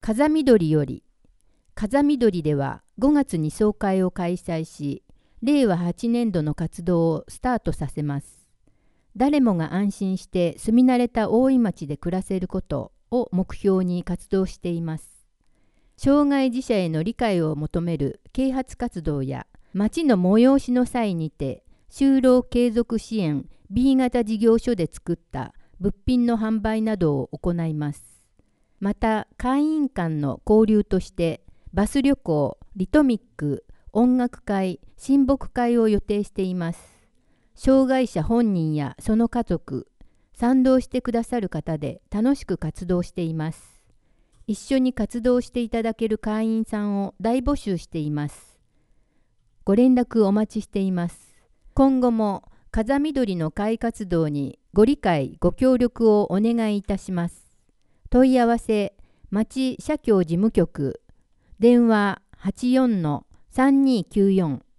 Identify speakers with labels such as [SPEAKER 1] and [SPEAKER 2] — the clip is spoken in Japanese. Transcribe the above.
[SPEAKER 1] 風見鶏より。風見鶏では5月に総会を開催し、令和8年度の活動をスタートさせます。誰もが安心して住み慣れた大井町で暮らせることを目標に活動しています。障害児者への理解を求める啓発活動や、町の催しの際にて、就労継続支援 B 型事業所で作った物品の販売などを行います。また、会員間の交流として、バス旅行、リトミック、音楽会、親睦会を予定しています。障害者本人やその家族、賛同してくださる方で楽しく活動しています。一緒に活動していただける会員さんを大募集しています。ご連絡お待ちしています。今後も風見鶏の会活動にご理解ご協力をお願いいたします。問い合わせ、町社協事務局、電話84-3294